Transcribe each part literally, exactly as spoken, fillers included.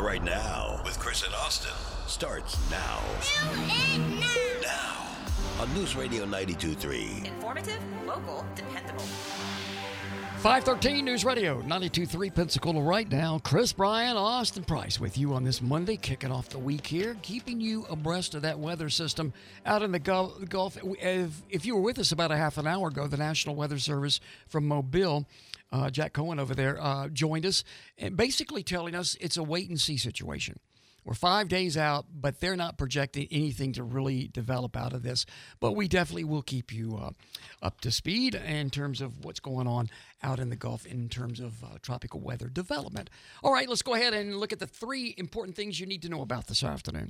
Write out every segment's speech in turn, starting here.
Right Now with Chris and Austin starts now. now. Now on News Radio ninety-two point three. Informative, local, dependable. five thirteen News Radio ninety-two point three Pensacola Right Now. Chris Bryan, Austin Price with you on this Monday, kicking off the week here, keeping you abreast of that weather system out in the Gulf. If, if you were with us about a half an hour ago, the National Weather Service from Mobile, uh, Jack Cohen over there, uh, joined us, and basically telling us it's a wait-and-see situation. We're five days out, but they're not projecting anything to really develop out of this. But we definitely will keep you uh, up to speed in terms of what's going on out in the Gulf in terms of uh, tropical weather development. All right, let's go ahead and look at the three important things you need to know about this afternoon.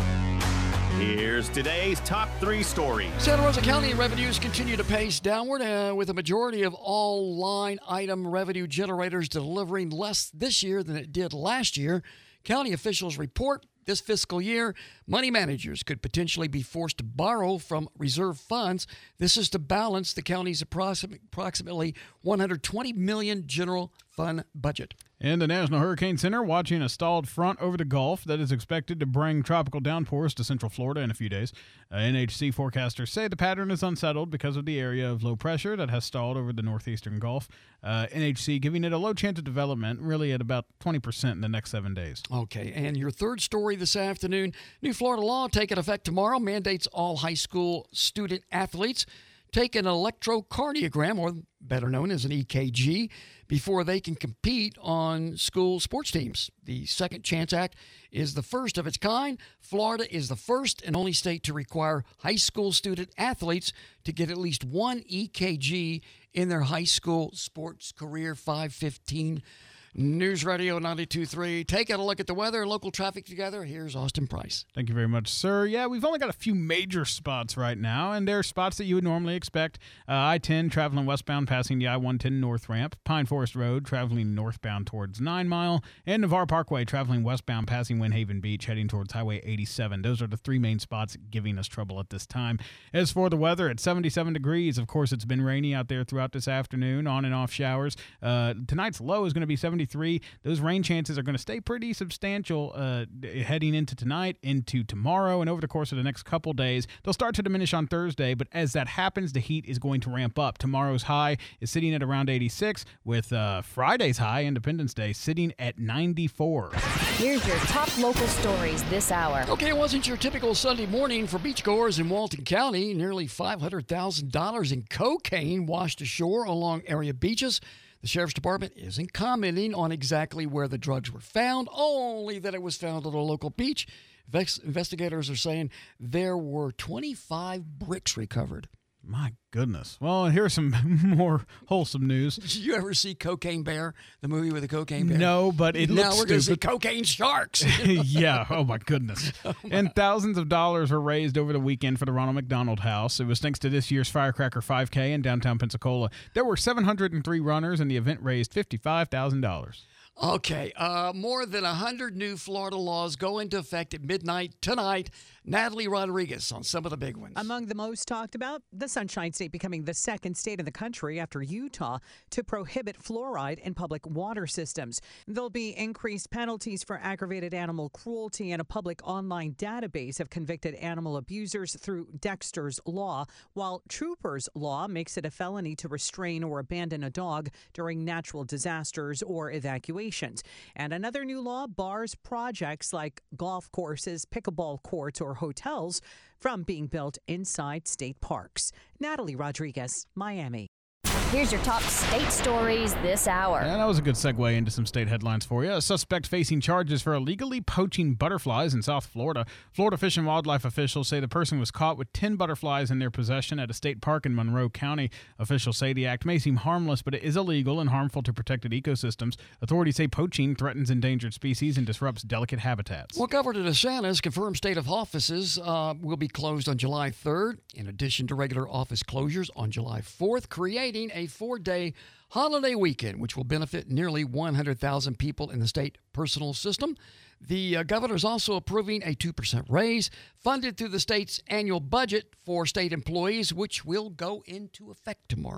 Here's today's top three stories. Santa Rosa County revenues continue to pace downward, uh, with a majority of all line item revenue generators delivering less this year than it did last year. County officials report this fiscal year, money managers could potentially be forced to borrow from reserve funds. This is to balance the county's approximately one hundred twenty million dollars general fund budget. And the National Hurricane Center watching a stalled front over the Gulf that is expected to bring tropical downpours to central Florida in a few days. Uh, N H C forecasters say the pattern is unsettled because of the area of low pressure that has stalled over the northeastern Gulf. Uh, N H C giving it a low chance of development, really at about twenty percent in the next seven days. Okay, and your third story this afternoon, new Florida law taking effect tomorrow mandates all high school student athletes take an electrocardiogram, or better known as an E K G, before they can compete on school sports teams. The Second Chance Act is the first of its kind. Florida is the first and only state to require high school student athletes to get at least one E K G in their high school sports career. five fifteen News Radio ninety-two point three. Taking a look at the weather and local traffic together. Here's Austin Price. Thank you very much, sir. Yeah, we've only got a few major spots right now, and they're spots that you would normally expect. Uh, I ten traveling westbound passing the I one ten North Ramp, Pine Forest Road traveling northbound towards Nine Mile, and Navarre Parkway traveling westbound passing Windhaven Beach heading towards Highway eighty-seven. Those are the three main spots giving us trouble at this time. As for the weather, it's seventy-seven degrees. Of course, it's been rainy out there throughout this afternoon, on and off showers. Uh, tonight's low is going to be seventy-three. Those rain chances are going to stay pretty substantial uh, heading into tonight, into tomorrow, and over the course of the next couple days. They'll start to diminish on Thursday, but as that happens, the heat is going to ramp up. Tomorrow's high is sitting at around eighty-six, with uh, Friday's high, Independence Day, sitting at ninety-four. Here's your top local stories this hour. Okay, it wasn't your typical Sunday morning for beachgoers in Walton County. Nearly five hundred thousand dollars in cocaine washed ashore along area beaches. The Sheriff's Department isn't commenting on exactly where the drugs were found, only that it was found at a local beach. Investigators are saying there were twenty-five bricks recovered. My goodness. Well, here's some more wholesome news. Did you ever see Cocaine Bear, the movie with the cocaine bear? No, but it now looks we're going to see stupid. cocaine sharks. Yeah. Oh, my goodness. Oh, my. And thousands of dollars were raised over the weekend for the Ronald McDonald House. It was thanks to this year's Firecracker five K in downtown Pensacola. There were seven hundred three runners, and the event raised fifty-five thousand dollars. Okay, uh, more than one hundred new Florida laws go into effect at midnight tonight. Natalie Rodriguez on some of the big ones. Among the most talked about, the Sunshine State becoming the second state in the country after Utah to prohibit fluoride in public water systems. There'll be increased penalties for aggravated animal cruelty and a public online database of convicted animal abusers through Dexter's Law, while Troopers Law makes it a felony to restrain or abandon a dog during natural disasters or evacuations. And another new law bars projects like golf courses, pickleball courts, or hotels from being built inside state parks. Natalie Rodriguez, Miami. Here's your top state stories this hour. Yeah, that was a good segue into some state headlines for you. A suspect facing charges for illegally poaching butterflies in South Florida. Florida Fish and Wildlife officials say the person was caught with ten butterflies in their possession at a state park in Monroe County. Officials say the act may seem harmless, but it is illegal and harmful to protected ecosystems. Authorities say poaching threatens endangered species and disrupts delicate habitats. Well, Governor DeSantis confirmed state of offices uh, will be closed on July third, in addition to regular office closures on July fourth, creating a four-day holiday weekend, which will benefit nearly one hundred thousand people in the state personal system. The uh, governor is also approving a two percent raise funded through the state's annual budget for state employees, which will go into effect tomorrow.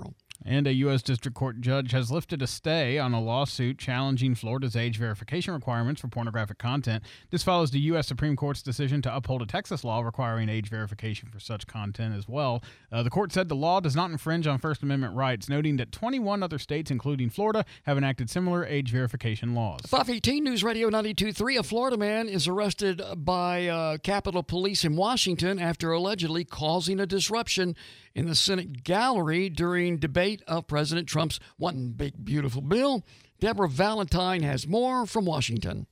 And a U S District Court judge has lifted a stay on a lawsuit challenging Florida's age verification requirements for pornographic content. This follows the U S Supreme Court's decision to uphold a Texas law requiring age verification for such content as well. Uh, the court said the law does not infringe on First Amendment rights, noting that twenty-one other states, including Florida, have enacted similar age verification laws. five eighteen News Radio ninety-two point three. A Florida man is arrested by uh, Capitol Police in Washington after allegedly causing a disruption in the Senate gallery during debate of President Trump's One Big Beautiful Bill. Deborah Valentine has more from Washington.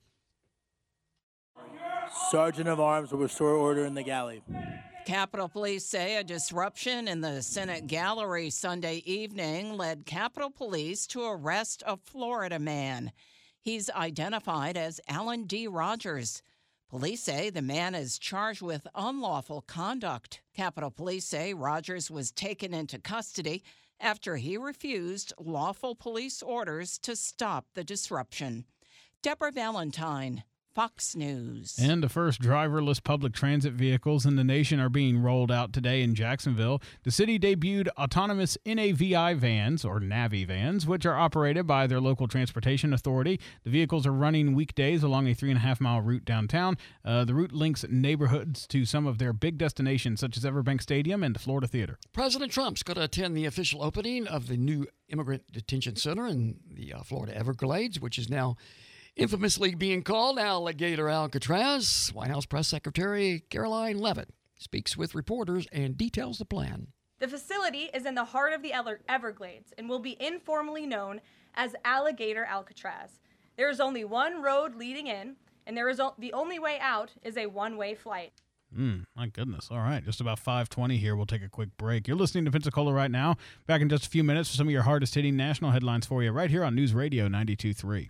Sergeant of Arms will restore order in the galley. Capitol Police say a disruption in the Senate gallery Sunday evening led Capitol Police to arrest a Florida man. He's identified as Alan D. Rogers. Police say the man is charged with unlawful conduct. Capitol Police say Rogers was taken into custody after he refused lawful police orders to stop the disruption. Deborah Valentine, Fox News. And the first driverless public transit vehicles in the nation are being rolled out today in Jacksonville. The city debuted autonomous N A V I vans, or Navi vans, which are operated by their local transportation authority. The vehicles are running weekdays along a three and a half mile route downtown. Uh, the route links neighborhoods to some of their big destinations, such as Everbank Stadium and the Florida Theater. President Trump's going to attend the official opening of the new Immigrant Detention Center in the uh, Florida Everglades, which is now infamously being called Alligator Alcatraz. White House Press Secretary Caroline Leavitt speaks with reporters and details the plan. The facility is in the heart of the Everglades and will be informally known as Alligator Alcatraz. There is only one road leading in, and there is o- the only way out is a one-way flight. Mm, my goodness. All right. Just about five twenty here. We'll take a quick break. You're listening to Pensacola right now. Back in just a few minutes for some of your hardest-hitting national headlines for you right here on News Radio ninety-two point three.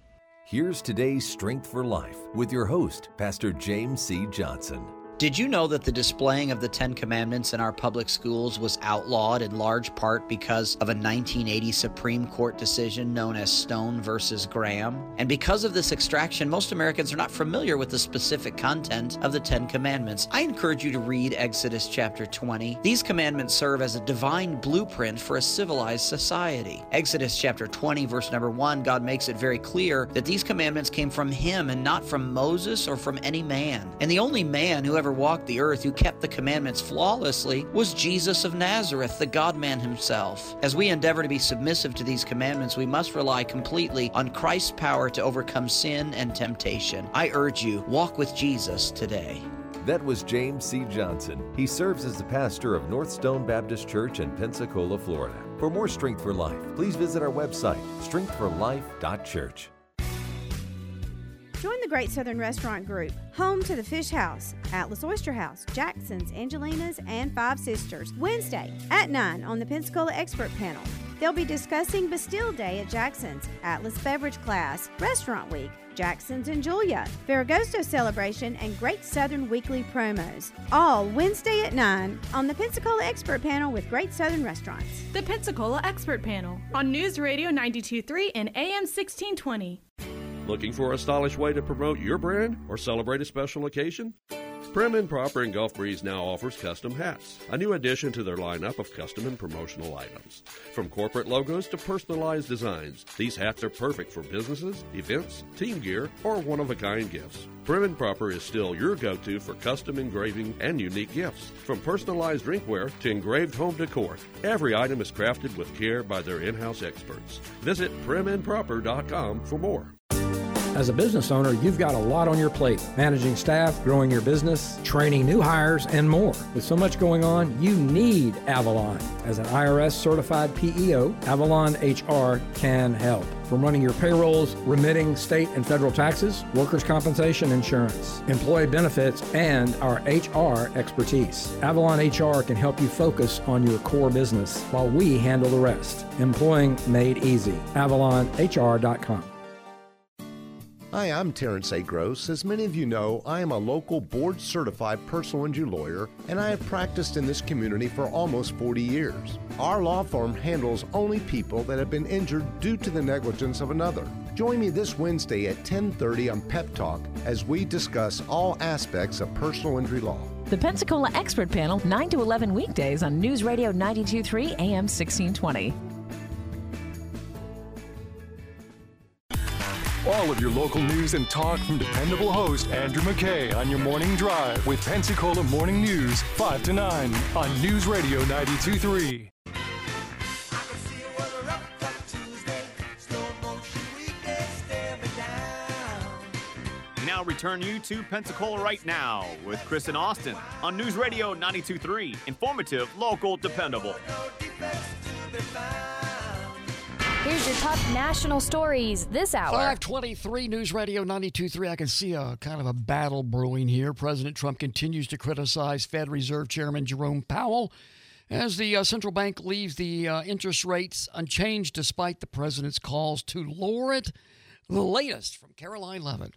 Here's today's Strength for Life with your host, Pastor James C. Johnson. Did you know that the displaying of the Ten Commandments in our public schools was outlawed in large part because of a nineteen eighty Supreme Court decision known as Stone versus Graham? And because of this extraction, most Americans are not familiar with the specific content of the Ten Commandments. I encourage you to read Exodus chapter twenty. These commandments serve as a divine blueprint for a civilized society. Exodus chapter twenty, verse number one, God makes it very clear that these commandments came from Him and not from Moses or from any man. And the only man who ever walked the earth who kept the commandments flawlessly was Jesus of Nazareth, the God-man Himself. As we endeavor to be submissive to these commandments, we must rely completely on Christ's power to overcome sin and temptation. I urge you, walk with Jesus today. That was James C. Johnson. He serves as the pastor of North Stone Baptist Church in Pensacola, Florida. For more Strength for Life, please visit our website, strength for life dot church. Join the Great Southern Restaurant Group, home to the Fish House, Atlas Oyster House, Jackson's, Angelina's, and Five Sisters, Wednesday at nine on the Pensacola Expert Panel. They'll be discussing Bastille Day at Jackson's, Atlas Beverage Class, Restaurant Week, Jackson's and Julia, Ferragosto Celebration, and Great Southern Weekly Promos. All Wednesday at nine on the Pensacola Expert Panel with Great Southern Restaurants. The Pensacola Expert Panel on News Radio ninety-two point three and A M sixteen twenty. Looking for a stylish way to promote your brand or celebrate a special occasion? Prim and Proper in Gulf Breeze now offers custom hats, a new addition to their lineup of custom and promotional items. From corporate logos to personalized designs, these hats are perfect for businesses, events, team gear, or one-of-a-kind gifts. Prim and Proper is still your go-to for custom engraving and unique gifts. From personalized drinkware to engraved home decor, every item is crafted with care by their in-house experts. Visit prim and proper dot com for more. As a business owner, you've got a lot on your plate. Managing staff, growing your business, training new hires, and more. With so much going on, you need Avalon. As an I R S-certified P E O, Avalon H R can help. From running your payrolls, remitting state and federal taxes, workers' compensation insurance, employee benefits, and our H R expertise. Avalon H R can help you focus on your core business while we handle the rest. Employing made easy. Avalon H R dot com. Hi, I'm Terrence A. Gross. As many of you know, I am a local board-certified personal injury lawyer, and I have practiced in this community for almost forty years. Our law firm handles only people that have been injured due to the negligence of another. Join me this Wednesday at ten thirty on Pep Talk as we discuss all aspects of personal injury law. The Pensacola Expert Panel, nine to eleven weekdays on News Radio ninety-two point three A M sixteen twenty. All of your local news and talk from dependable host Andrew McKay on your morning drive with Pensacola Morning News, five to nine on News Radio ninety-two point three. We now return you to Pensacola Right Now with Chris and Austin on News Radio ninety-two point three. Informative, local, dependable. Here's your top national stories this hour. five twenty-three News Radio ninety-two point three. I can see a kind of a battle brewing here. President Trump continues to criticize Fed Reserve Chairman Jerome Powell as the uh, central bank leaves the uh, interest rates unchanged despite the president's calls to lower it. The latest from Caroline Levitt.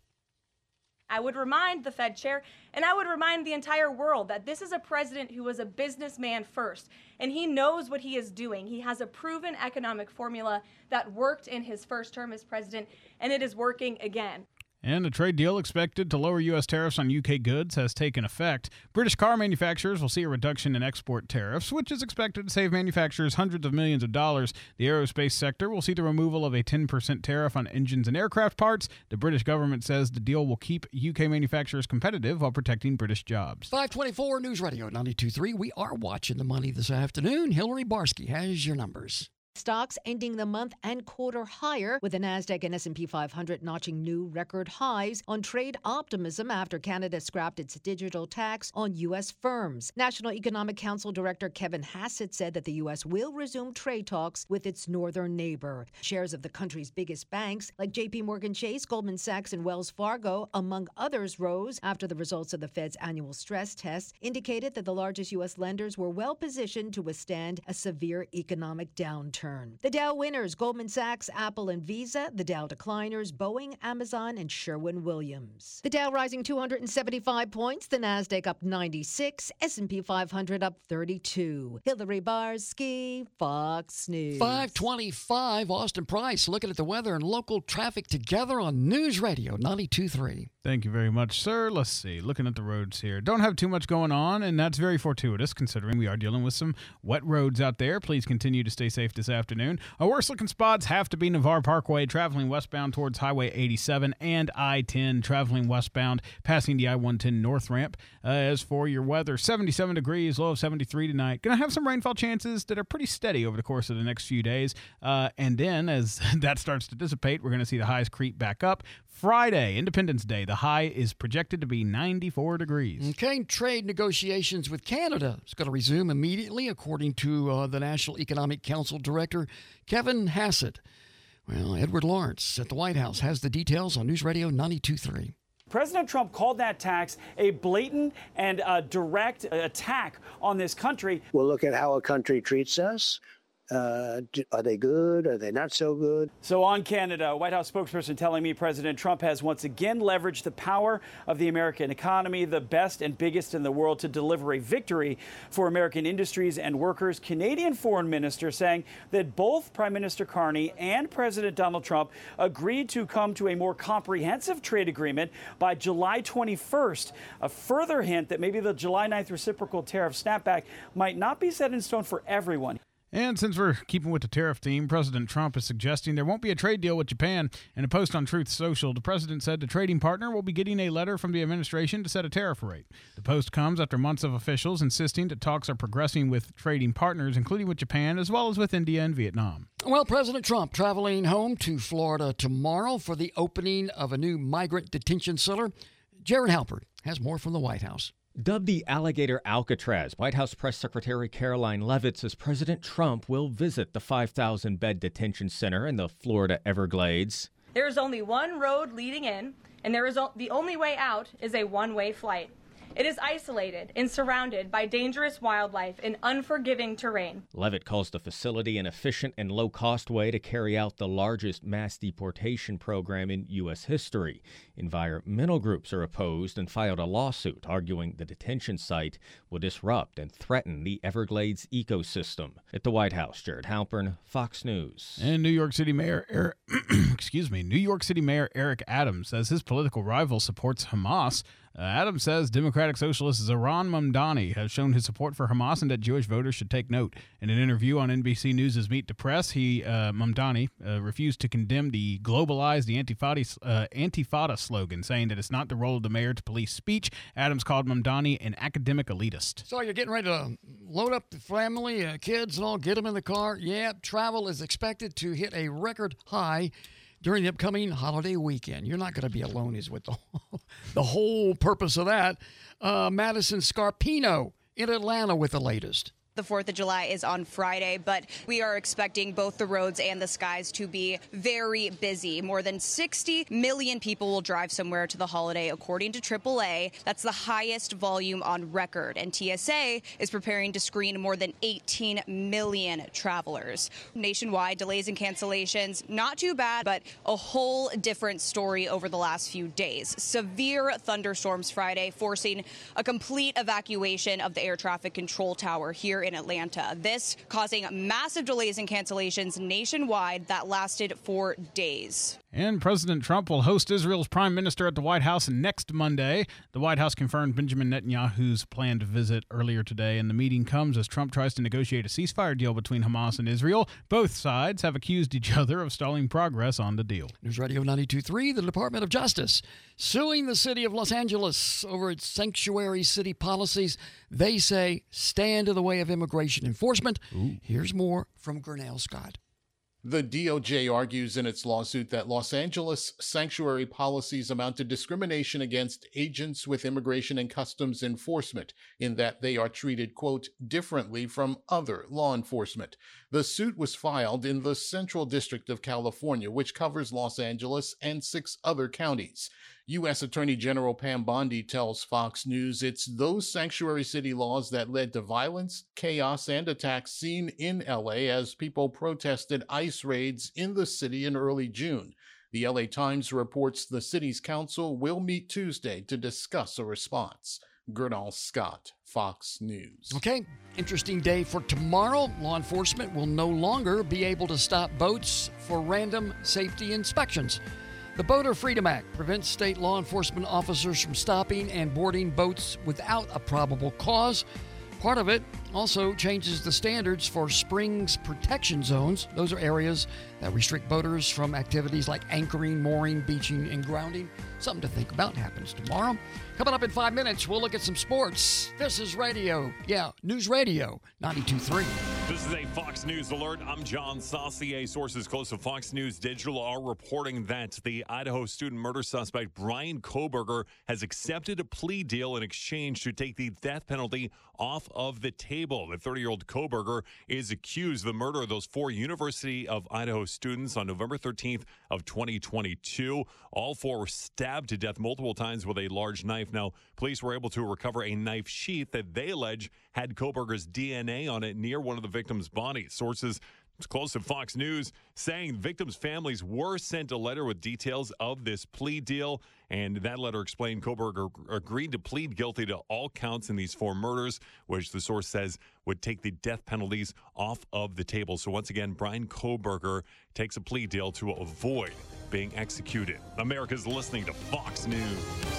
I would remind the Fed chair, and I would remind the entire world, that this is a president who was a businessman first, and he knows what he is doing. He has a proven economic formula that worked in his first term as president, and it is working again. And a trade deal expected to lower U S tariffs on U K goods has taken effect. British car manufacturers will see a reduction in export tariffs, which is expected to save manufacturers hundreds of millions of dollars. The aerospace sector will see the removal of a ten percent tariff on engines and aircraft parts. The British government says the deal will keep U K manufacturers competitive while protecting British jobs. five twenty-four News Radio ninety-two point three. We are watching the money this afternoon. Hillary Barsky has your numbers. Stocks ending the month and quarter higher, with the Nasdaq and S and P five hundred notching new record highs on trade optimism after Canada scrapped its digital tax on U S firms. National Economic Council Director Kevin Hassett said that the U S will resume trade talks with its northern neighbor. Shares of the country's biggest banks, like J P Morgan Chase, Goldman Sachs, and Wells Fargo, among others, rose after the results of the Fed's annual stress test indicated that the largest U S lenders were well positioned to withstand a severe economic downturn. The Dow winners, Goldman Sachs, Apple, and Visa. The Dow decliners, Boeing, Amazon, and Sherwin-Williams. The Dow rising two hundred seventy-five points, the Nasdaq up ninety-six, S and P five hundred up thirty-two. Hillary Barsky, Fox News. five twenty-five, Austin Price looking at the weather and local traffic together on News Radio ninety-two point three. Thank you very much, sir. Let's see. Looking at the roads here. Don't have too much going on, and that's very fortuitous considering we are dealing with some wet roads out there. Please continue to stay safe this afternoon. Our worst-looking spots have to be Navarre Parkway, traveling westbound towards Highway eighty-seven, and I ten, traveling westbound, passing the I one ten north ramp. Uh, as for your weather, seventy-seven degrees, low of seventy-three tonight. Going to have some rainfall chances that are pretty steady over the course of the next few days. Uh, and then, as that starts to dissipate, we're going to see the highs creep back up. Friday, Independence Day, the high is projected to be ninety-four degrees. Okay, trade negotiations with Canada is going to resume immediately, according to uh, the National Economic Council Director, Kevin Hassett. Well, Edward Lawrence at the White House has the details on News Radio ninety-two point three. President Trump called that tax a blatant and uh, direct attack on this country. We'll look at how a country treats us. Uh, are they good? Are they not so good? So on Canada, White House spokesperson telling me President Trump has once again leveraged the power of the American economy, the best and biggest in the world, to deliver a victory for American industries and workers. Canadian Foreign Minister saying that both Prime Minister Carney and President Donald Trump agreed to come to a more comprehensive trade agreement by July twenty-first. A further hint that maybe the July ninth reciprocal tariff snapback might not be set in stone for everyone. And since we're keeping with the tariff theme, President Trump is suggesting there won't be a trade deal with Japan. In a post on Truth Social, the president said the trading partner will be getting a letter from the administration to set a tariff rate. The post comes after months of officials insisting that talks are progressing with trading partners, including with Japan, as well as with India and Vietnam. Well, President Trump traveling home to Florida tomorrow for the opening of a new migrant detention center. Jared Halpert has more from the White House. Dubbed the Alligator Alcatraz, White House Press Secretary Caroline Levitt says President Trump will visit the five thousand bed detention center in the Florida Everglades. There is only one road leading in, and there is o- the only way out is a one-way flight. It is isolated and surrounded by dangerous wildlife and unforgiving terrain. Levitt calls the facility an efficient and low-cost way to carry out the largest mass deportation program in U S history. Environmental groups are opposed and filed a lawsuit arguing the detention site will disrupt and threaten the Everglades ecosystem. At the White House, Jared Halpern, Fox News. And New York City Mayor Eric, excuse me, New York City Mayor Eric Adams says his political rival supports Hamas. Uh, Adams says Democratic Socialist Zohran Mamdani has shown his support for Hamas and that Jewish voters should take note. In an interview on N B C News' Meet the Press, he, uh, Mamdani, uh, refused to condemn the globalized, the Antifada, uh, Antifada slogan, saying that it's not the role of the mayor to police speech. Adams called Mamdani an academic elitist. So you're getting ready to load up the family, uh, kids and all, get them in the car. Yeah, travel is expected to hit a record high during the upcoming holiday weekend. You're not going to be alone is what the, the whole purpose of that. Uh, Madison Scarpino in Atlanta with the latest. The fourth of July is on Friday, but we are expecting both the roads and the skies to be very busy. More than sixty million people will drive somewhere to the holiday, according to triple A. That's the highest volume on record, and T S A is preparing to screen more than eighteen million travelers. Nationwide, delays and cancellations, not too bad, but a whole different story over the last few days. Severe thunderstorms Friday, forcing a complete evacuation of the air traffic control tower here in Atlanta. This causing massive delays and cancellations nationwide that lasted for days. And President Trump will host Israel's prime minister at the White House next Monday. The White House confirmed Benjamin Netanyahu's planned visit earlier today, and the meeting comes as Trump tries to negotiate a ceasefire deal between Hamas and Israel. Both sides have accused each other of stalling progress on the deal. News Radio ninety-two point three, the Department of Justice suing the city of Los Angeles over its sanctuary city policies. They say stand in the way of immigration enforcement. Ooh. Here's more from Gurnell Scott. The D O J argues in its lawsuit that Los Angeles sanctuary policies amount to discrimination against agents with immigration and customs enforcement, in that they are treated, quote, differently from other law enforcement. The suit was filed in the Central District of California, which covers Los Angeles and six other counties. U S Attorney General Pam Bondi tells Fox News it's those sanctuary city laws that led to violence, chaos, and attacks seen in L A as people protested ICE raids in the city in early June. The L A Times reports the city's council will meet Tuesday to discuss a response. Gurnell Scott, Fox News. Okay, interesting day for tomorrow. Law enforcement will no longer be able to stop boats for random safety inspections. The Boater Freedom Act prevents state law enforcement officers from stopping and boarding boats without a probable cause. Part of it also changes the standards for Springs Protection Zones. Those are areas that restrict boaters from activities like anchoring, mooring, beaching, and grounding. Something to think about happens tomorrow. Coming up in five minutes, we'll look at some sports. This is radio. Yeah, News Radio ninety-two point three. This is a Fox News alert. I'm John Saucier. Sources close to Fox News Digital are reporting that the Idaho student murder suspect Bryan Kohberger has accepted a plea deal in exchange to take the death penalty off of the table. The thirty-year-old Kohberger is accused of the murder of those four University of Idaho students on November thirteenth of twenty twenty-two. All four were stabbed to death multiple times with a large knife. Now, police were able to recover a knife sheath that they allege had Kohberger's D N A on it near one of the victims' bodies. Sources close to Fox News saying victims' families were sent a letter with details of this plea deal, and that letter explained Kohberger agreed to plead guilty to all counts in these four murders, which the source says would take the death penalties off of the table. So once again, Bryan Kohberger takes a plea deal to avoid being executed. America's listening to Fox News.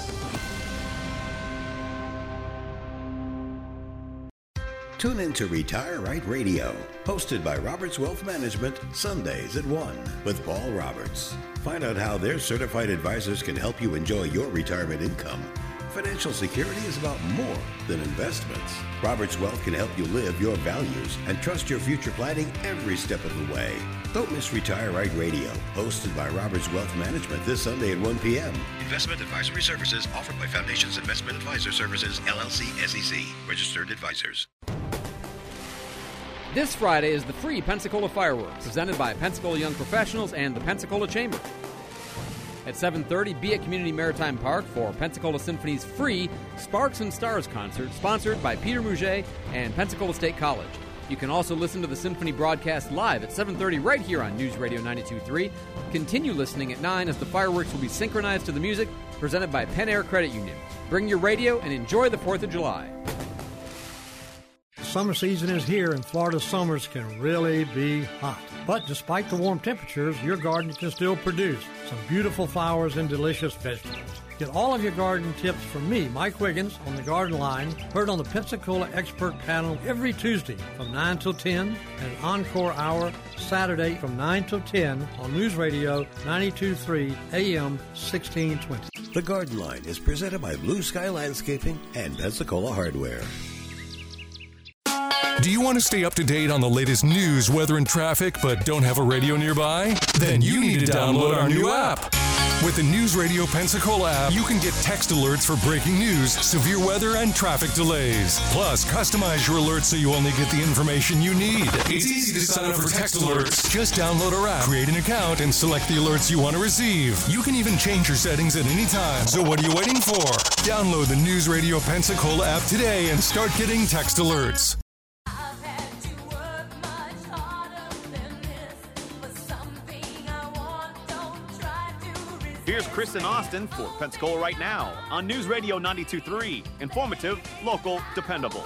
Tune in to Retire Right Radio, hosted by Roberts Wealth Management, Sundays at one with Paul Roberts. Find out how their certified advisors can help you enjoy your retirement income. Financial security is about more than investments. Roberts Wealth can help you live your values and trust your future planning every step of the way. Don't miss Retire Right Radio, hosted by Roberts Wealth Management this Sunday at one p.m. Investment advisory services offered by Foundations Investment Advisor Services, L L C, S E C, registered advisors. This Friday is the free Pensacola Fireworks, presented by Pensacola Young Professionals and the Pensacola Chamber. At seven thirty, be at Community Maritime Park for Pensacola Symphony's free Sparks and Stars concert, sponsored by Peter Mouget and Pensacola State College. You can also listen to the Symphony broadcast live at seven thirty right here on News Radio ninety-two point three. Continue listening at nine as the fireworks will be synchronized to the music presented by Penn Air Credit Union. Bring your radio and enjoy the fourth of July. Summer season is here, and Florida's summers can really be hot. But despite the warm temperatures, your garden can still produce some beautiful flowers and delicious vegetables. Get all of your garden tips from me, Mike Wiggins, on the Garden Line, heard on the Pensacola Expert Panel every Tuesday from nine till ten, and an encore hour Saturday from nine till ten on News Radio ninety-two point three A M sixteen twenty. The Garden Line is presented by Blue Sky Landscaping and Pensacola Hardware. Do you want to stay up to date on the latest news, weather, and traffic, but don't have a radio nearby? Then you need to download our new app. With the News Radio Pensacola app, you can get text alerts for breaking news, severe weather, and traffic delays. Plus, customize your alerts so you only get the information you need. It's easy to sign up for text alerts. Just download our app, create an account, and select the alerts you want to receive. You can even change your settings at any time. So what are you waiting for? Download the News Radio Pensacola app today and start getting text alerts. Here's Chris and Austin for Pensacola Right Now on News Radio ninety-two point three. Informative, local, dependable.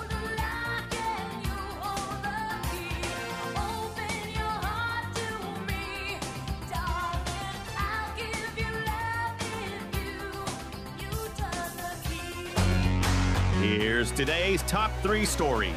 Here's today's top three stories.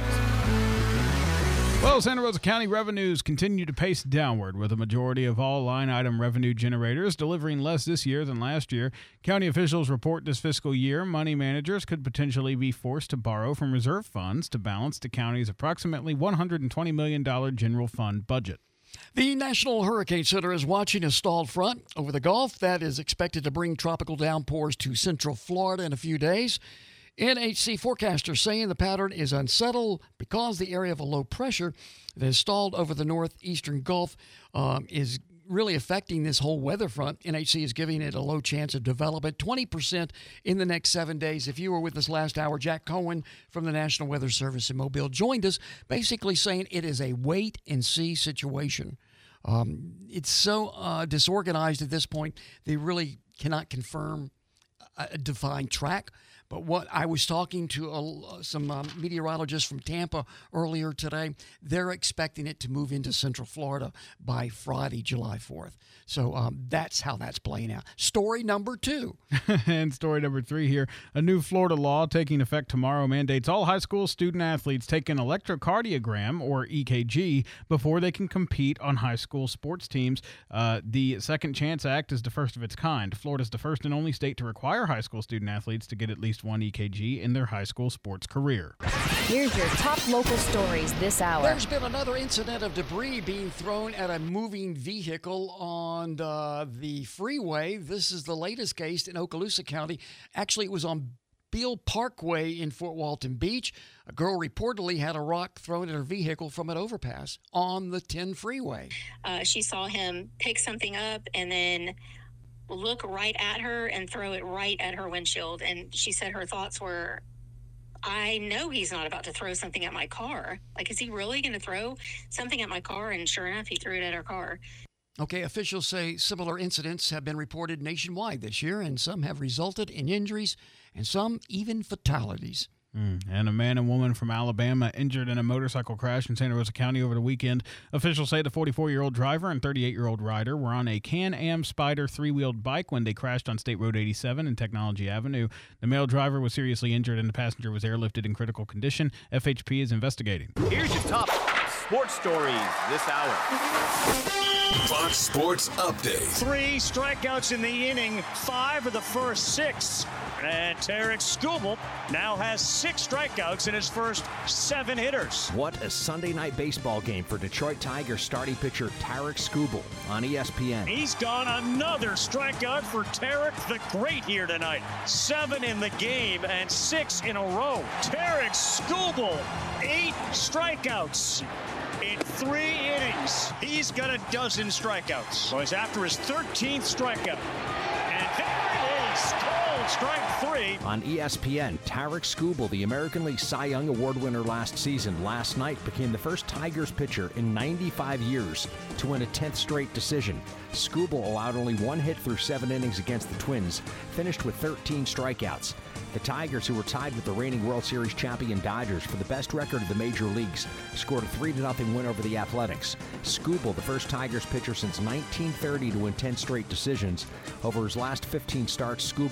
Well, Santa Rosa County revenues continue to pace downward, with a majority of all line-item revenue generators delivering less this year than last year. County officials report this fiscal year money managers could potentially be forced to borrow from reserve funds to balance the county's approximately one hundred twenty million dollars general fund budget. The National Hurricane Center is watching a stalled front over the Gulf that is expected to bring tropical downpours to central Florida in a few days. N H C forecasters saying the pattern is unsettled because the area of a low pressure that is stalled over the northeastern Gulf um, is really affecting this whole weather front. N H C is giving it a low chance of development, twenty percent in the next seven days. If you were with us last hour, Jack Cohen from the National Weather Service in Mobile joined us, basically saying it is a wait-and-see situation. Um, it's so uh, disorganized at this point, they really cannot confirm a, a defined track. But what I was talking to uh, some um, meteorologists from Tampa earlier today, they're expecting it to move into Central Florida by Friday, July fourth. So um, that's how that's playing out. Story number two. And story number three here. A new Florida law taking effect tomorrow mandates all high school student athletes take an electrocardiogram, or E K G, before they can compete on high school sports teams. Uh, the Second Chance Act is the first of its kind. Florida's the first and only state to require high school student athletes to get at least one E K G in their high school sports career. Here's your top local stories this hour. There's been another incident of debris being thrown at a moving vehicle on uh, the freeway. This is the latest case in Okaloosa County. Actually, it was on Beale Parkway in Fort Walton Beach. A girl reportedly had a rock thrown at her vehicle from an overpass on the ten freeway. Uh, she saw him pick something up and then look right at her and throw it right at her windshield. And she said her thoughts were, I know he's not about to throw something at my car. Like, is he really going to throw something at my car? And sure enough, he threw it at her car. Okay, officials say similar incidents have been reported nationwide this year, and some have resulted in injuries and some even fatalities. Mm. And a man and woman from Alabama injured in a motorcycle crash in Santa Rosa County over the weekend. Officials say the forty-four-year-old driver and thirty-eight-year-old rider were on a Can-Am Spyder three-wheeled bike when they crashed on State Road eighty-seven and Technology Avenue. The male driver was seriously injured and the passenger was airlifted in critical condition. F H P is investigating. Here's your top sports stories this hour. Fox Sports Update. Three strikeouts in the inning, five of the first six. And Tarek Skubal now has six strikeouts in his first seven hitters. What a Sunday night baseball game for Detroit Tigers starting pitcher Tarek Skubal on E S P N. He's gone another strikeout for Tarek the Great here tonight. Seven in the game and six in a row. Tarek Skubal, eight strikeouts in three innings. He's got a dozen strikeouts. So he's after his thirteenth strikeout. And there it is. Cold strike three. On E S P N, Tarek Skubal, the American League Cy Young Award winner last season, last night became the first Tigers pitcher in ninety-five years to win a tenth straight decision. Skubal allowed only one hit through seven innings against the Twins, finished with thirteen strikeouts. The Tigers, who were tied with the reigning World Series champion Dodgers for the best record of the major leagues, scored a three to nothing win over the Athletics. Skubal, the first Tigers pitcher since nineteen thirty to win ten straight decisions. Over his last fifteen starts, Skubal has a record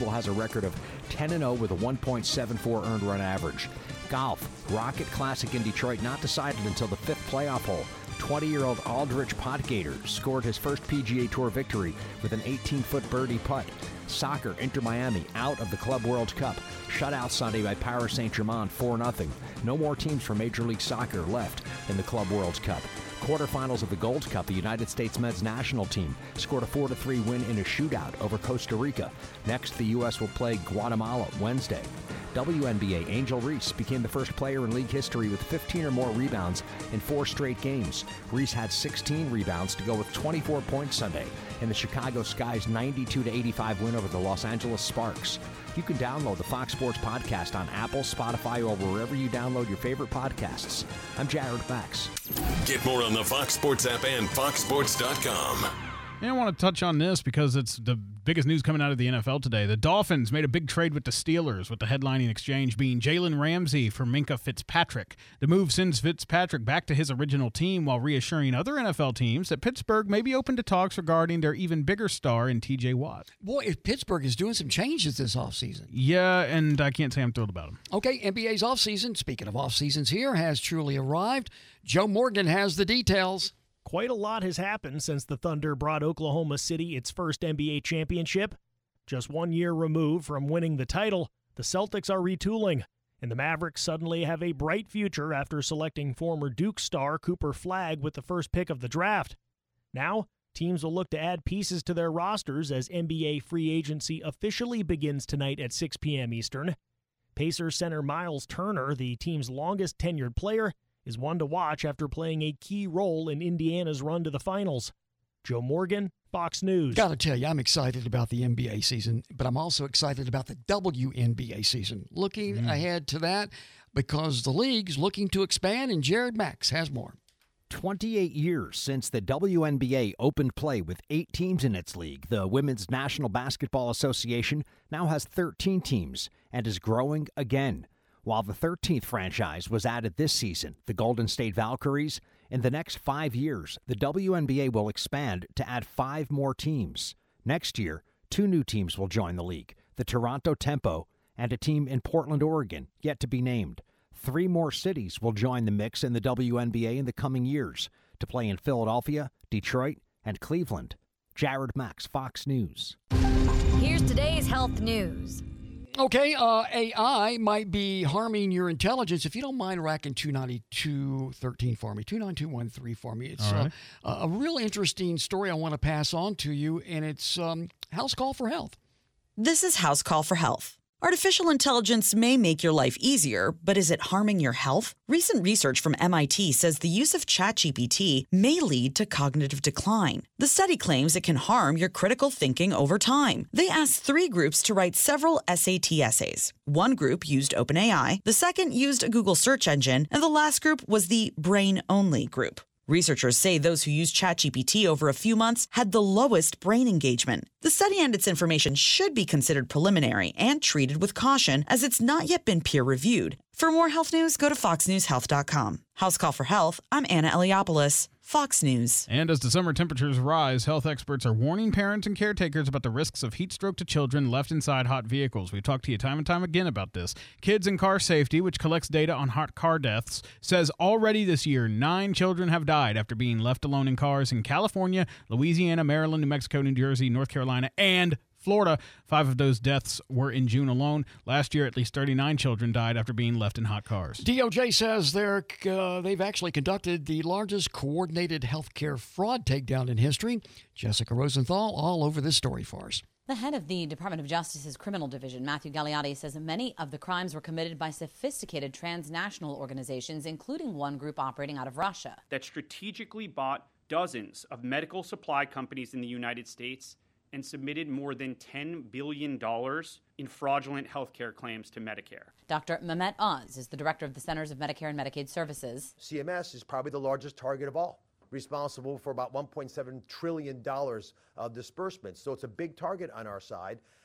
record of ten and oh with a one point seven four earned run average. Golf, Rocket Classic in Detroit not decided until the fifth playoff hole. twenty-year-old Aldrich Potgater scored his first P G A Tour victory with an eighteen-foot birdie putt. Soccer, Inter Miami out of the Club World Cup. Shut out Sunday by Paris Saint-Germain four nothing. No more teams from Major League Soccer left in the Club World Cup. Quarterfinals of the Gold Cup, the United States men's national team scored a four to three win in a shootout over Costa Rica. Next, the U S will play Guatemala Wednesday. W N B A Angel Reese became the first player in league history with fifteen or more rebounds in four straight games. Reese had sixteen rebounds to go with twenty-four points Sunday in the Chicago Sky's ninety-two to eighty-five win over the Los Angeles Sparks. You can download the Fox Sports Podcast on Apple, Spotify, or wherever you download your favorite podcasts. I'm Jared Max. Get more on the Fox Sports app and fox sports dot com. And I want to touch on this because it's the biggest news coming out of the N F L today. The Dolphins made a big trade with the Steelers, with the headlining exchange being Jalen Ramsey for Minkah Fitzpatrick. The move sends Fitzpatrick back to his original team while reassuring other N F L teams that Pittsburgh may be open to talks regarding their even bigger star in T J Watt. Boy, if Pittsburgh is doing some changes this offseason. Yeah, and I can't say I'm thrilled about them. Okay, N B A's offseason, speaking of offseasons here, has truly arrived. Joe Morgan has the details. Quite a lot has happened since the Thunder brought Oklahoma City its first N B A championship. Just one year removed from winning the title, the Celtics are retooling, and the Mavericks suddenly have a bright future after selecting former Duke star Cooper Flagg with the first pick of the draft. Now, teams will look to add pieces to their rosters as N B A free agency officially begins tonight at six p.m. Eastern. Pacers center Miles Turner, the team's longest tenured player, is one to watch after playing a key role in Indiana's run to the finals. Joe Morgan, Fox News. Got to tell you, I'm excited about the N B A season, but I'm also excited about the W N B A season. Looking mm. ahead to that because the league's looking to expand, and Jared Max has more. twenty-eight years since the W N B A opened play with eight teams in its league, the Women's National Basketball Association now has thirteen teams and is growing again. While the thirteenth franchise was added this season, the Golden State Valkyries, in the next five years, the W N B A will expand to add five more teams. Next year, two new teams will join the league, the Toronto Tempo and a team in Portland, Oregon, yet to be named. Three more cities will join the mix in the W N B A in the coming years to play in Philadelphia, Detroit, and Cleveland. Jared Max, Fox News. Here's today's health news. Okay, uh, A I might be harming your intelligence. If you don't mind racking two ninety-two one three for me, two nine two one three for me. It's right. uh, a real interesting story I want to pass on to you, and it's um, House Call for Health. This is House Call for Health. Artificial intelligence may make your life easier, but is it harming your health? Recent research from M I T says the use of ChatGPT may lead to cognitive decline. The study claims it can harm your critical thinking over time. They asked three groups to write several S A T essays. One group used OpenAI, the second used a Google search engine, and the last group was the brain-only group. Researchers say those who used ChatGPT over a few months had the lowest brain engagement. The study and its information should be considered preliminary and treated with caution as it's not yet been peer-reviewed. For more health news, go to fox news health dot com. House Call for Health, I'm Anna Eliopoulos, Fox News. And as the summer temperatures rise, health experts are warning parents and caretakers about the risks of heat stroke to children left inside hot vehicles. We've talked to you time and time again about this. Kids and Car Safety, which collects data on hot car deaths, says already this year, nine children have died after being left alone in cars in California, Louisiana, Maryland, New Mexico, New Jersey, North Carolina, and Florida. Five of those deaths were in June alone. Last year, at least thirty-nine children died after being left in hot cars. D O J says they're, uh, they've actually conducted the largest coordinated healthcare fraud takedown in history. Jessica Rosenthal all over this story for us. The head of the Department of Justice's Criminal Division, Matthew Gagliotti, says that many of the crimes were committed by sophisticated transnational organizations, including one group operating out of Russia. That strategically bought dozens of medical supply companies in the United States and submitted more than ten billion dollars in fraudulent healthcare claims to Medicare. Doctor Mehmet Oz is the director of the Centers of Medicare and Medicaid Services. C M S is probably the largest target of all, responsible for about one point seven trillion dollars of disbursements. So it's a big target on our side.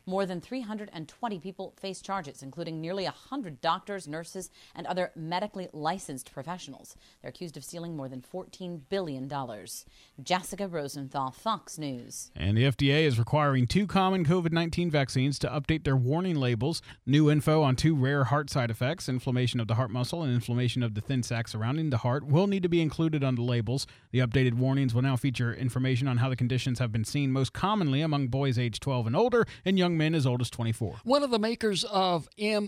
More than three hundred twenty people face charges, including nearly one hundred doctors, nurses, and other medically licensed professionals. They're accused of stealing more than fourteen billion dollars. Jessica Rosenthal, Fox News. And the F D A is requiring two common COVID nineteen vaccines to update their warning labels. New info on two rare heart side effects, inflammation of the heart muscle and inflammation of the thin sac surrounding the heart, will need to be included on the labels. The updated warnings will now feature information on how the conditions have been seen most commonly among boys age twelve and older and young men as old as twenty-four. One of the makers of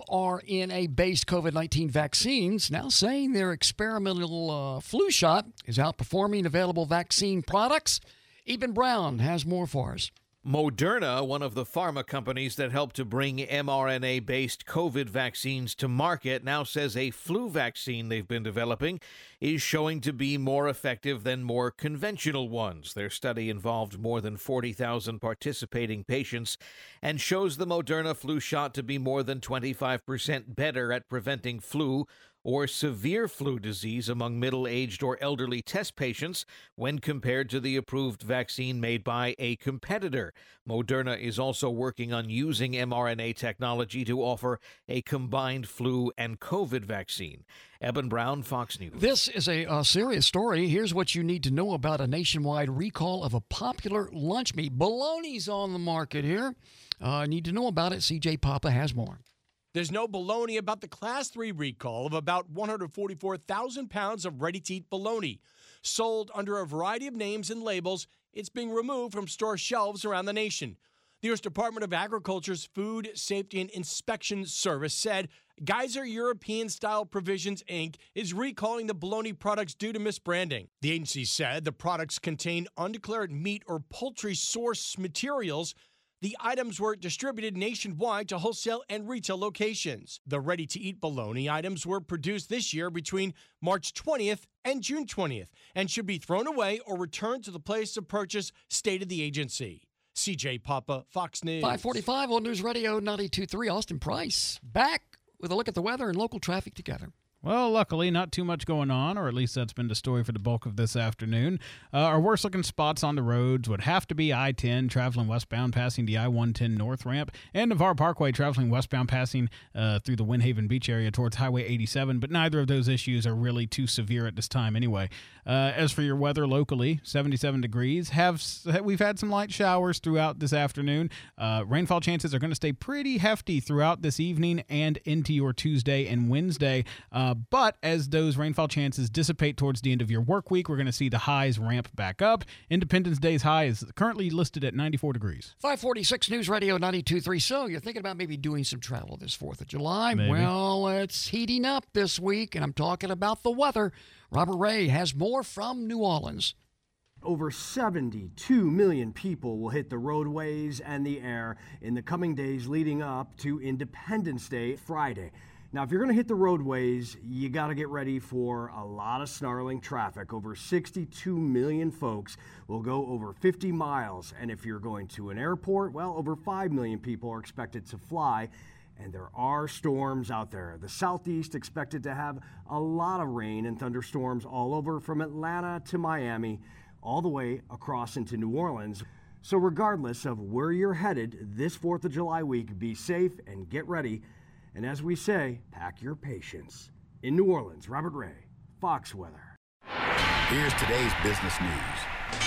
mRNA-based COVID nineteen vaccines now saying their experimental uh, flu shot is outperforming available vaccine products. Eben Brown has more for us. Moderna, one of the pharma companies that helped to bring mRNA-based COVID vaccines to market, now says a flu vaccine they've been developing is showing to be more effective than more conventional ones. Their study involved more than forty thousand participating patients and shows the Moderna flu shot to be more than twenty-five percent better at preventing flu or severe flu disease among middle-aged or elderly test patients when compared to the approved vaccine made by a competitor. Moderna is also working on using mRNA technology to offer a combined flu and COVID vaccine. Eben Brown, Fox News. This is a, a serious story. Here's what you need to know about a nationwide recall of a popular lunch meat. Bologna's on the market here. Uh, need to know about it. C J Papa has more. There's no baloney about the Class three recall of about one hundred forty-four thousand pounds of ready-to-eat bologna. Sold under a variety of names and labels, it's being removed from store shelves around the nation. The U S Department of Agriculture's Food Safety and Inspection Service said Geyser European-Style Provisions, Incorporated is recalling the bologna products due to misbranding. The agency said the products contain undeclared meat or poultry source materials. The items were distributed nationwide to wholesale and retail locations. The ready-to-eat bologna items were produced this year between March twentieth and June twentieth and should be thrown away or returned to the place of purchase, stated the agency. C J Papa, Fox News. five forty-five on News Radio ninety-two point three. Austin Price back with a look at the weather and local traffic together. Well, luckily, not too much going on, or at least that's been the story for the bulk of this afternoon. Uh, our worst-looking spots on the roads would have to be I ten, traveling westbound, passing the I one ten North Ramp, and Navarre Parkway, traveling westbound, passing uh, through the Windhaven Beach area towards Highway eighty-seven, but neither of those issues are really too severe at this time anyway. Uh, as for your weather locally, seventy-seven degrees. Have We've had some light showers throughout this afternoon. Uh, rainfall chances are going to stay pretty hefty throughout this evening and into your Tuesday and Wednesday. Uh, But as those rainfall chances dissipate towards the end of your work week, we're going to see the highs ramp back up. Independence Day's high is currently listed at ninety-four degrees. five forty-six News Radio ninety-two point three. So you're thinking about maybe doing some travel this fourth of July? Maybe. Well, it's heating up this week, and I'm talking about the weather. Robert Ray has more from New Orleans. Over seventy-two million people will hit the roadways and the air in the coming days leading up to Independence Day Friday. Now, if you're going to hit the roadways, you got to get ready for a lot of snarling traffic. Over sixty-two million folks will go over fifty miles. And if you're going to an airport, well, over five million people are expected to fly. And there are storms out there. The Southeast expected to have a lot of rain and thunderstorms all over from Atlanta to Miami, all the way across into New Orleans. So regardless of where you're headed this fourth of July week, be safe and get ready. And as we say, pack your patience. In New Orleans, Robert Ray, Fox Weather. Here's today's business news.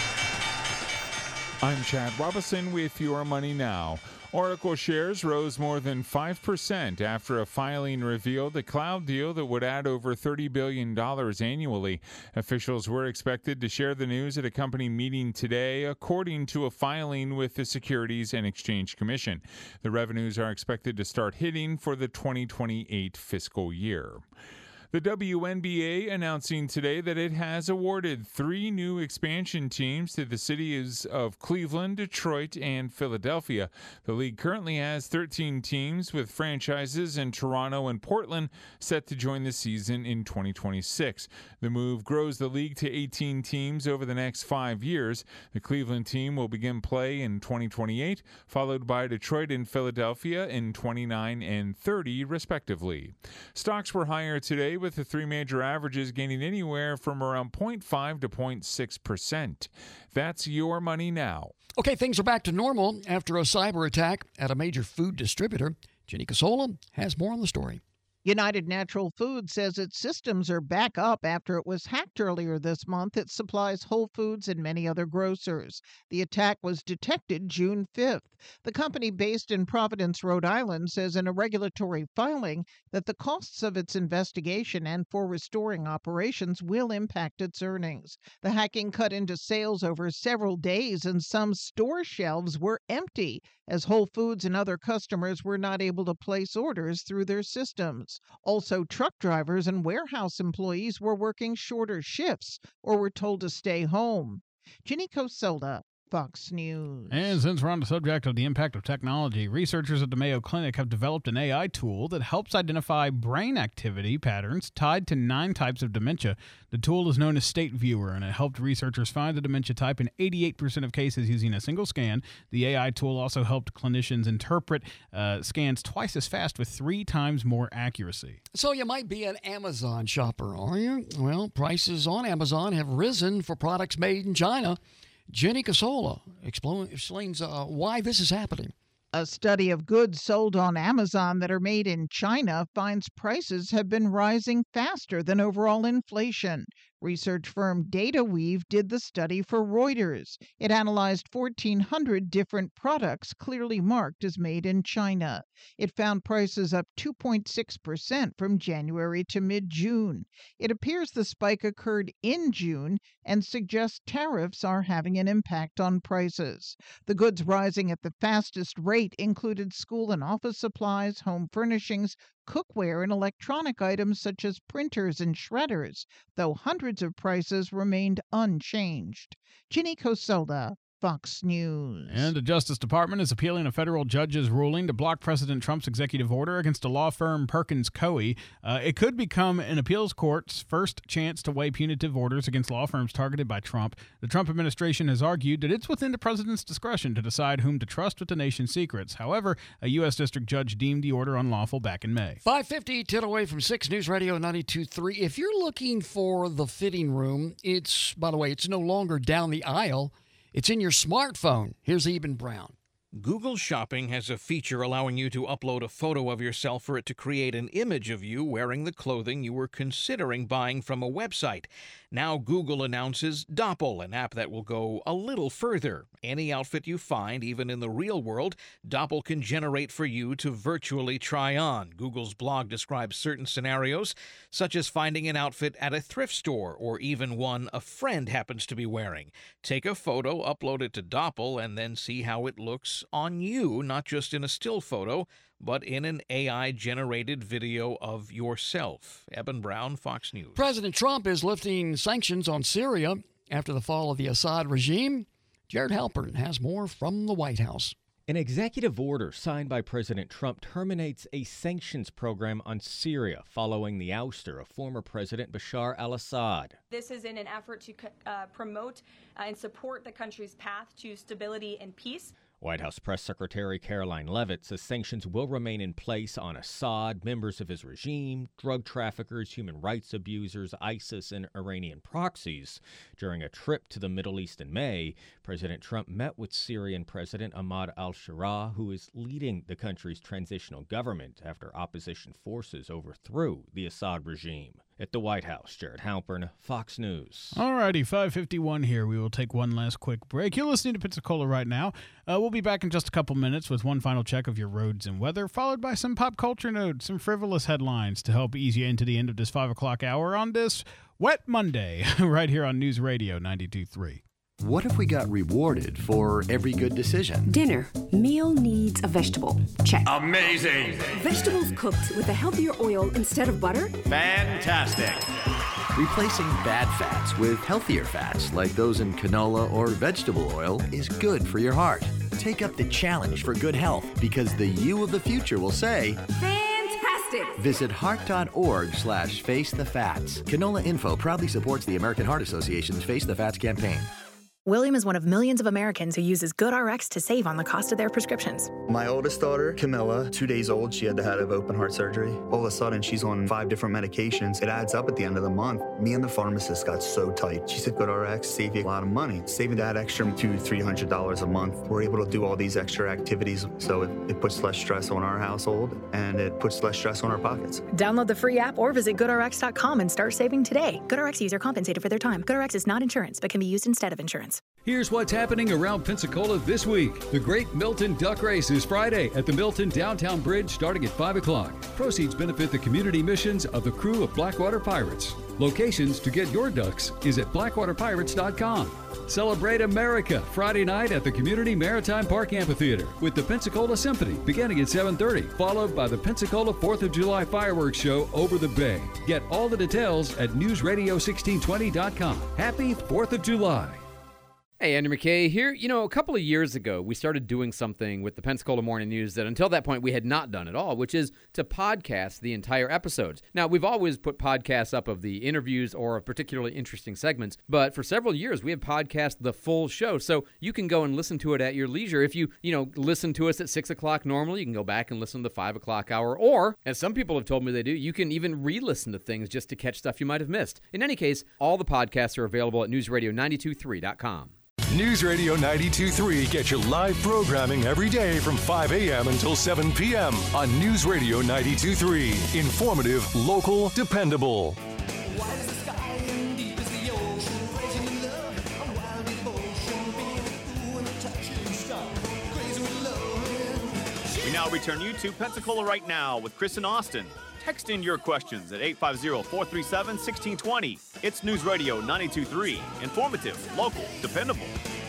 I'm Chad Robinson with Your Money Now. Oracle shares rose more than five percent after a filing revealed a cloud deal that would add over thirty billion dollars annually. Officials were expected to share the news at a company meeting today, according to a filing with the Securities and Exchange Commission. The revenues are expected to start hitting for the twenty twenty-eight fiscal year. The W N B A announcing today that it has awarded three new expansion teams to the cities of Cleveland, Detroit, and Philadelphia. The league currently has thirteen teams, with franchises in Toronto and Portland set to join the season in twenty twenty-six. The move grows the league to eighteen teams over the next five years. The Cleveland team will begin play in twenty twenty-eight, followed by Detroit and Philadelphia in twenty-nine and thirty, respectively. Stocks were higher today, with the three major averages gaining anywhere from around zero point five to zero point six percent. That's Your Money Now. Okay, things are back to normal after a cyber attack at a major food distributor. Jenny Casola has more on the story. United Natural Foods says its systems are back up after it was hacked earlier this month. It supplies Whole Foods and many other grocers. The attack was detected June fifth. The company based in Providence, Rhode Island, says in a regulatory filing that the costs of its investigation and for restoring operations will impact its earnings. The hacking cut into sales over several days, and some store shelves were empty as Whole Foods and other customers were not able to place orders through their systems. Also, truck drivers and warehouse employees were working shorter shifts or were told to stay home. Jenny Coselda, Fox News. And since we're on the subject of the impact of technology, researchers at the Mayo Clinic have developed an A I tool that helps identify brain activity patterns tied to nine types of dementia. The tool is known as State Viewer, and it helped researchers find the dementia type in eighty-eight percent of cases using a single scan. The A I tool also helped clinicians interpret uh, scans twice as fast with three times more accuracy. So you might be an Amazon shopper, are you? Well, prices on Amazon have risen for products made in China. Jenny Casola explains uh, why this is happening. A study of goods sold on Amazon that are made in China finds prices have been rising faster than overall inflation. Research firm DataWeave did the study for Reuters. It analyzed fourteen hundred different products clearly marked as made in China. It found prices up two point six percent from January to mid-June. It appears the spike occurred in June and suggests tariffs are having an impact on prices. The goods rising at the fastest rate included school and office supplies, home furnishings, cookware, and electronic items such as printers and shredders, though hundreds of prices remained unchanged. Jenny Coselda, Fox News. And the Justice Department is appealing a federal judge's ruling to block President Trump's executive order against a law firm, Perkins Coie. Uh, it could become an appeals court's first chance to weigh punitive orders against law firms targeted by Trump. The Trump administration has argued that it's within the president's discretion to decide whom to trust with the nation's secrets. However, a U S district judge deemed the order unlawful back in May. five fifty, ten away from six News Radio ninety-two point three. If you're looking for the fitting room, it's, by the way, it's no longer down the aisle. It's in your smartphone. Here's Eben Brown. Google Shopping has a feature allowing you to upload a photo of yourself for it to create an image of you wearing the clothing you were considering buying from a website. Now Google announces Doppel, an app that will go a little further. Any outfit you find, even in the real world, Doppel can generate for you to virtually try on. Google's blog describes certain scenarios, such as finding an outfit at a thrift store or even one a friend happens to be wearing. Take a photo, upload it to Doppel, and then see how it looks on you, not just in a still photo, but in an A I-generated video of yourself. Eben Brown, Fox News. President Trump is lifting sanctions on Syria after the fall of the Assad regime. Jared Halpern has more from the White House. An executive order signed by President Trump terminates a sanctions program on Syria following the ouster of former President Bashar al-Assad. This is in an effort to uh, promote uh, and support the country's path to stability and peace. White House Press Secretary Caroline Leavitt says sanctions will remain in place on Assad, members of his regime, drug traffickers, human rights abusers, ISIS, and Iranian proxies. During a trip to the Middle East in May, President Trump met with Syrian President Ahmad al-Sharaa, who is leading the country's transitional government after opposition forces overthrew the Assad regime. At the White House, Jared Halpern, Fox News. All righty, five fifty-one here. We will take one last quick break. You're listening to Pensacola right now. Uh, we'll be back in just a couple minutes with one final check of your roads and weather, followed by some pop culture notes, some frivolous headlines to help ease you into the end of this five o'clock hour on this wet Monday, right here on News Radio ninety-two point three. What if we got rewarded for every good decision? Dinner. Meal needs a vegetable. Check. Amazing! Vegetables cooked with a healthier oil instead of butter? Fantastic! Replacing bad fats with healthier fats like those in canola or vegetable oil is good for your heart. Take up the challenge for good health because the you of the future will say, Fantastic! Visit heart.org slash face the fats. Canola Info proudly supports the American Heart Association's Face the Fats campaign. William is one of millions of Americans who uses GoodRx to save on the cost of their prescriptions. My oldest daughter, Camilla, two days old, she had to have open heart surgery. All of a sudden, she's on five different medications. It adds up at the end of the month. Me and the pharmacist got so tight. She said, GoodRx save you a lot of money. Saving that extra two, three hundred dollars a month. We're able to do all these extra activities, so it, it puts less stress on our household and it puts less stress on our pockets. Download the free app or visit good r x dot com and start saving today. GoodRx user compensated for their time. GoodRx is not insurance, but can be used instead of insurance. Here's what's happening around Pensacola this week. The Great Milton Duck Race is Friday at the Milton Downtown Bridge starting at five o'clock. Proceeds benefit the community missions of the crew of Blackwater Pirates. Locations to get your ducks is at blackwater pirates dot com. Celebrate America Friday night at the Community Maritime Park Amphitheater with the Pensacola Symphony beginning at seven thirty, followed by the Pensacola fourth of July fireworks show over the bay. Get all the details at news radio sixteen twenty dot com. Happy fourth of July. Hey, Andrew McKay here. You know, a couple of years ago, we started doing something with the Pensacola Morning News that until that point we had not done at all, which is to podcast the entire episodes. Now, we've always put podcasts up of the interviews or of particularly interesting segments, but for several years we have podcast the full show, so you can go and listen to it at your leisure. If you, you know, listen to us at six o'clock normally, you can go back and listen to the five o'clock hour, or, as some people have told me they do, you can even re-listen to things just to catch stuff you might have missed. In any case, all the podcasts are available at news radio nine two three dot com. News Radio ninety-two point three gets you live programming every day from five a.m. until seven p.m. on News Radio ninety-two point three. Informative, local, dependable. We now return you to Pensacola Right Now with Chris and Austin. Text in your questions at eight five zero, four three seven, one six two zero. It's News Radio ninety-two point three. Informative, local, dependable.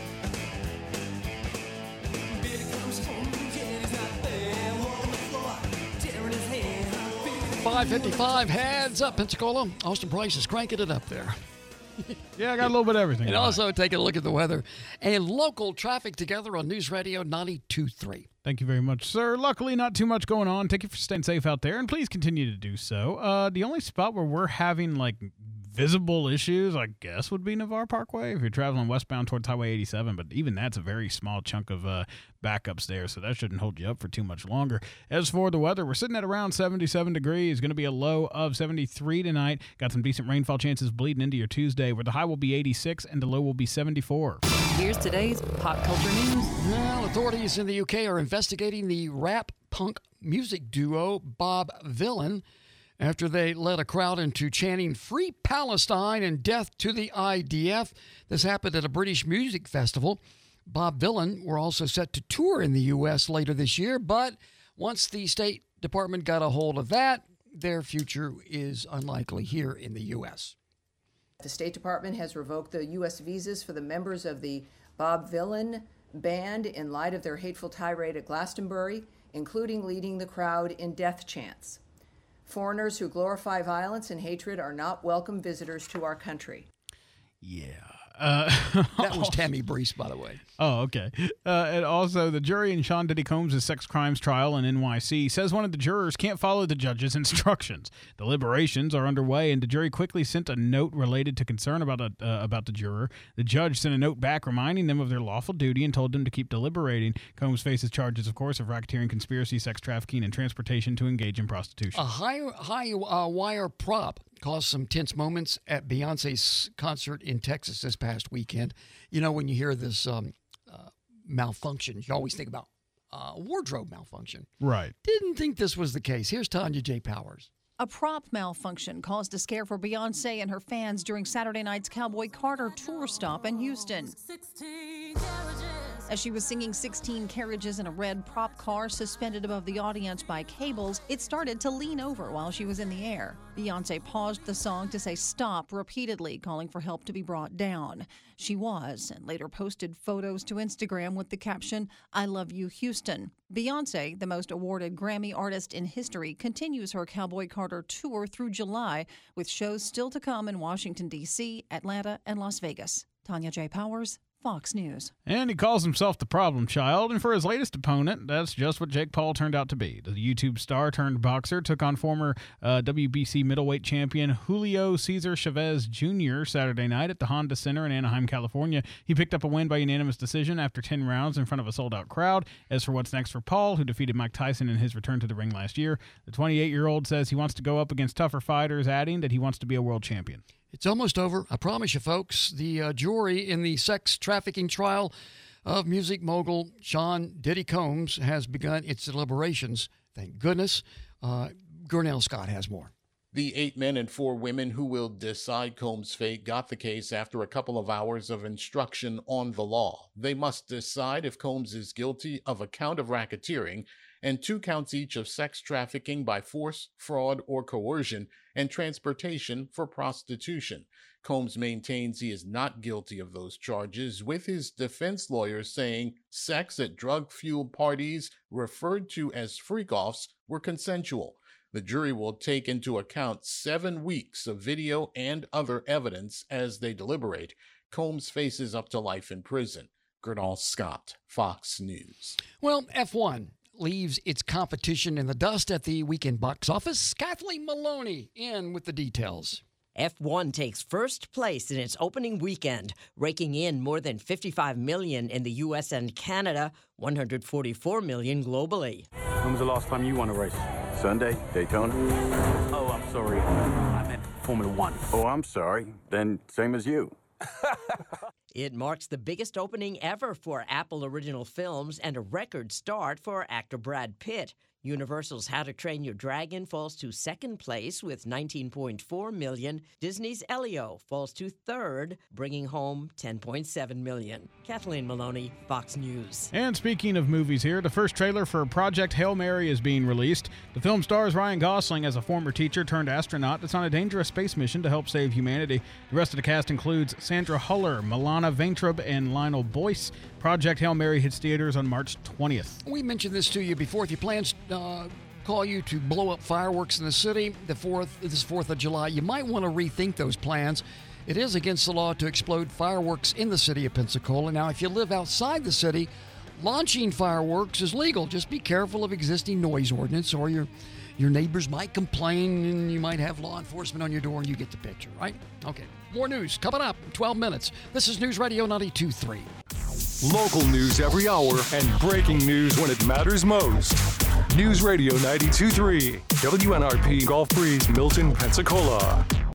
five fifty-five, heads up, Pensacola. Austin Price is cranking it up there. Yeah, I got a little bit of everything. And also taking a look at the weather and local traffic together on News Radio ninety-two point three. Thank you very much, sir. Luckily, not too much going on. Thank you for staying safe out there, and please continue to do so. Uh, the only spot where we're having, like, visible issues, I guess, would be Navarre Parkway if you're traveling westbound towards Highway eighty-seven, but even that's a very small chunk of uh, backups there, so that shouldn't hold you up for too much longer. As for the weather, we're sitting at around seventy-seven degrees. Going to be a low of seventy-three tonight. Got some decent rainfall chances bleeding into your Tuesday, where the high will be eighty-six and the low will be seventy-four. Here's today's pop culture news. Well, authorities in the U K are investigating the rap punk music duo Bob Vylan after they led a crowd into chanting Free Palestine and Death to the I D F. This happened at a British music festival. Bob Vylan were also set to tour in the U S later this year, but once the State Department got a hold of that, their future is unlikely here in the U S. The State Department has revoked the U S visas for the members of the Bob Vylan band in light of their hateful tirade at Glastonbury, including leading the crowd in death chants. Foreigners who glorify violence and hatred are not welcome visitors to our country. Yeah. Uh, that was Tammy Breese, by the way. Oh, okay. Uh, and also, the jury in Sean Diddy Combs' sex crimes trial in N Y C says one of the jurors can't follow the judge's instructions. Deliberations are underway, and the jury quickly sent a note related to concern about a, uh, about the juror. The judge sent a note back reminding them of their lawful duty and told them to keep deliberating. Combs faces charges, of course, of racketeering, conspiracy, sex trafficking, and transportation to engage in prostitution. A high, high uh, wire prop caused some tense moments at Beyonce's concert in Texas this past weekend. You know, when you hear this um, uh, malfunction, you always think about uh, wardrobe malfunction. Right. Didn't think this was the case. Here's Tanya J. Powers. A prop malfunction caused a scare for Beyonce and her fans during Saturday night's Cowboy Carter tour stop in Houston. As she was singing sixteen Carriages in a red prop car suspended above the audience by cables, it started to lean over while she was in the air. Beyonce paused the song to say stop repeatedly, calling for help to be brought down. She was, and later posted photos to Instagram with the caption, I love you, Houston. Beyonce, the most awarded Grammy artist in history, continues her Cowboy Carter tour through July, with shows still to come in Washington, D C, Atlanta, and Las Vegas. Tanya J. Powers, Fox News. And he calls himself the problem child, and for his latest opponent, that's just what Jake Paul turned out to be. The YouTube star turned boxer took on former uh, W B C middleweight champion Julio Cesar Chavez Junior Saturday night at the Honda Center in Anaheim, California. He picked up a win by unanimous decision after ten rounds in front of a sold-out crowd. As for what's next for Paul, who defeated Mike Tyson in his return to the ring last year, the twenty-eight-year-old says he wants to go up against tougher fighters, adding that he wants to be a world champion. It's almost over. I promise you, folks. The uh, jury in the sex trafficking trial of music mogul Sean Diddy Combs has begun its deliberations. Thank goodness. Uh, Gurnell Scott has more. The eight men and four women who will decide Combs' fate got the case after a couple of hours of instruction on the law. They must decide if Combs is guilty of a count of racketeering and two counts each of sex trafficking by force, fraud, or coercion, and transportation for prostitution. Combs maintains he is not guilty of those charges, with his defense lawyers saying sex at drug-fueled parties referred to as freak-offs were consensual. The jury will take into account seven weeks of video and other evidence as they deliberate. Combs faces up to life in prison. Gernal Scott, Fox News. Well, F one leaves its competition in the dust at the weekend box office. Kathleen Maloney in with the details. F one takes first place in its opening weekend, raking in more than fifty-five million dollars in the U S and Canada, one hundred forty-four million dollars globally. When was the last time you won a race? Sunday, Daytona. Oh, I'm sorry. I meant Formula One. Oh, I'm sorry. Then same as you. It marks the biggest opening ever for Apple Original Films and a record start for actor Brad Pitt. Universal's How to Train Your Dragon falls to second place with nineteen point four million dollars. Disney's Elio falls to third, bringing home ten point seven million dollars. Kathleen Maloney, Fox News. And speaking of movies here, the first trailer for Project Hail Mary is being released. The film stars Ryan Gosling as a former teacher turned astronaut that's on a dangerous space mission to help save humanity. The rest of the cast includes Sandra Huller, Milana Vaintrub, and Lionel Boyce. Project Hail Mary hits theaters on March twentieth. We mentioned this to you before. If you plan uh, call you to blow up fireworks in the city the fourth, this fourth of July, you might want to rethink those plans. It is against the law to explode fireworks in the city of Pensacola. Now, if you live outside the city, launching fireworks is legal. Just be careful of existing noise ordinance, or your your neighbors might complain and you might have law enforcement on your door, and you get the picture, right? Okay. More news coming up in twelve minutes. This is News Radio ninety-two point three. Local news every hour and breaking news when it matters most. News Radio ninety-two point three, W N R P Gulf Breeze, Milton, Pensacola.